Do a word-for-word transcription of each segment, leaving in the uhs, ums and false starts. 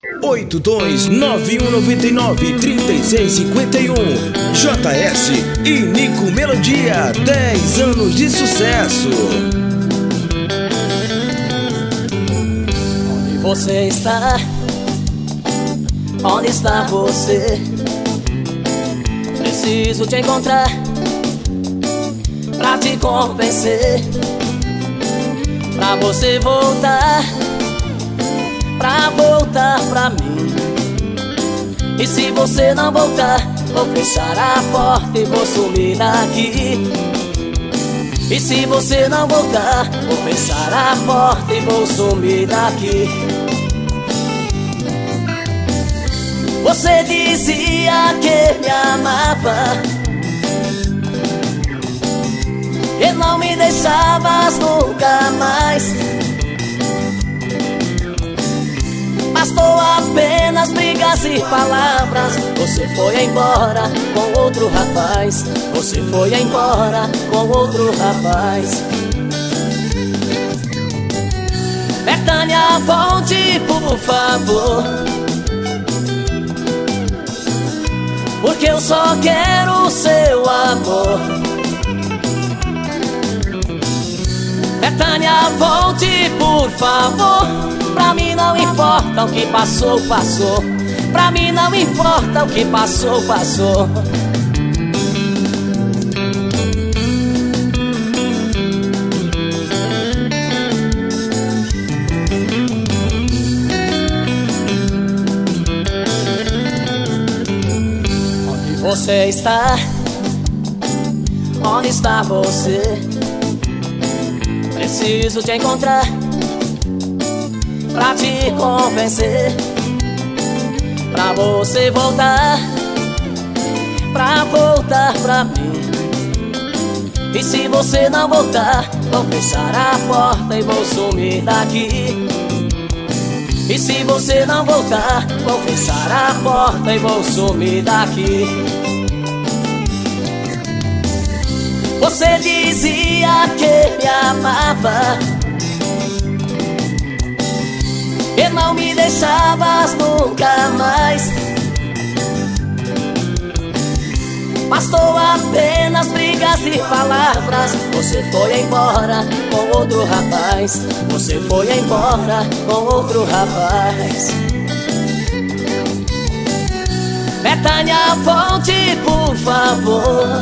oito dois nove um nove nove três seis cinco um. J S e Nico Melodia, dez anos de sucesso. Onde você está? Onde está você? Preciso te encontrar pra te convencer, pra você voltar, pra voltar pra mim. E se você não voltar, vou fechar a porta e vou sumir daqui. E se você não voltar, vou fechar a porta e vou sumir daqui. Você dizia que me amava e não me deixavas nunca mais. Bastou apenas brigas e palavras. Você foi embora com outro rapaz. Você foi embora com outro rapaz. Betânia, volte por favor, porque eu só quero o seu amor. Betânia, volte por favor. Pra mim não importa o que passou, passou. Pra mim não importa o que passou, passou. Onde você está? Onde está você? Preciso te encontrar pra te convencer, pra você voltar, pra voltar pra mim. E se você não voltar, vou fechar a porta e vou sumir daqui. E se você não voltar, vou fechar a porta e vou sumir daqui. Você dizia que me amava e não me deixavas nunca mais. Bastou apenas brigas e palavras. Você foi embora com outro rapaz. Você foi embora com outro rapaz. Betânia, volte por favor,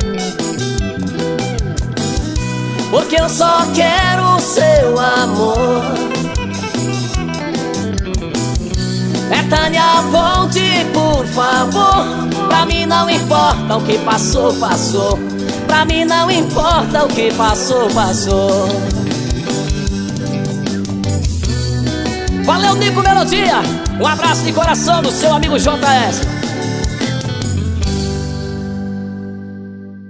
porque eu só quero o seu amor. Betânia, volte por favor. Pra mim não importa o que passou, passou. Pra mim não importa o que passou, passou. Valeu, Nico Melodia. Um abraço de coração do seu amigo J S.